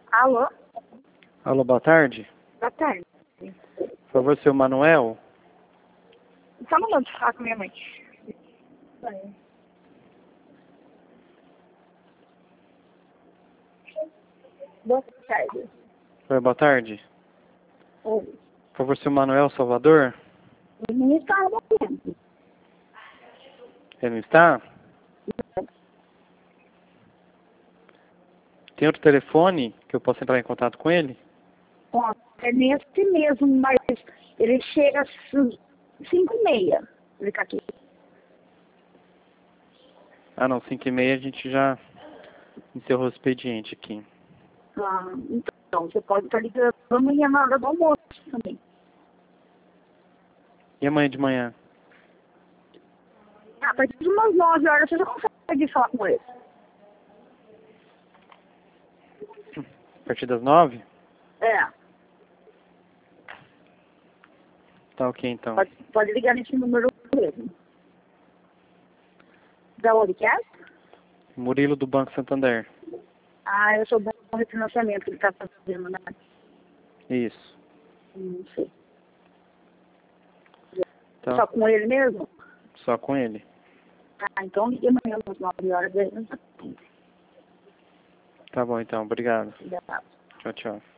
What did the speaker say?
Alô? Alô, boa tarde. Boa tarde. Por favor, seu Manuel. Só um momento de falar com minha mãe. Boa tarde. Oi, boa tarde. Oi. Por favor, seu Manuel Salvador. Ele não está no momento. Ele não está? Tem outro telefone que eu possa entrar em contato com ele? Ó, é nesse mesmo, mas ele chega às 5h30. Ele tá aqui. Ah, não, 5h30 a gente já encerrou o expediente aqui. Ah, então, você pode estar ligando amanhã na hora do almoço também. E amanhã de manhã? A partir de umas 9 horas você já consegue falar com ele. A partir das 9? É, Tá ok, então. pode ligar nesse número mesmo. Da onde que é? Murilo do Banco Santander. Ah, eu sou bom no refinanciamento que ele está fazendo, né? Isso. Não sei. Então, Só com ele mesmo? só com ele. Ah, então ligue amanhã às 9 horas. Tá bom, então. Obrigado. Obrigada. Tchau, tchau.